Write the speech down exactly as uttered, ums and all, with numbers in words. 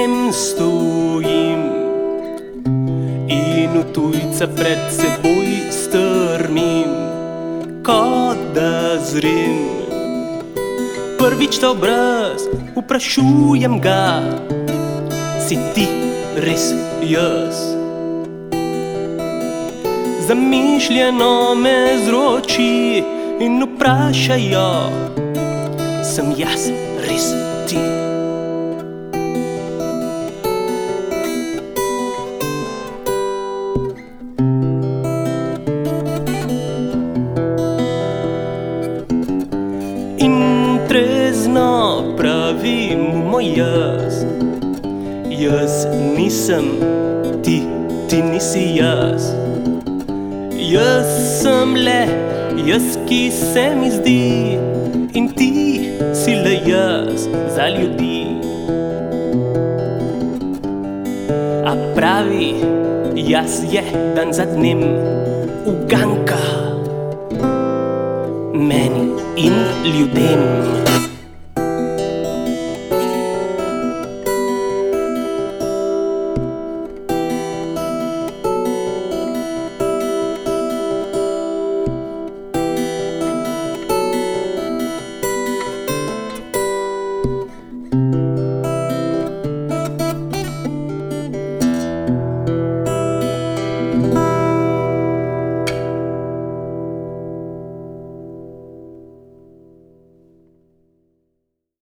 tem stojim in v tujca pred seboj strmim, kot da zrim. Prvič ta obraz vprašujem ga, si ti res jaz? Zamišljeno me zroči in vprašajo, sem jaz res ti? In trezno pravim moj jaz, jaz nisem ti, ti nisi jaz. Jaz sem le jaz, ki se mi zdi, in ti si le jaz za ljudi. A pravi jaz je dan za dnem uganka meni in ljudem.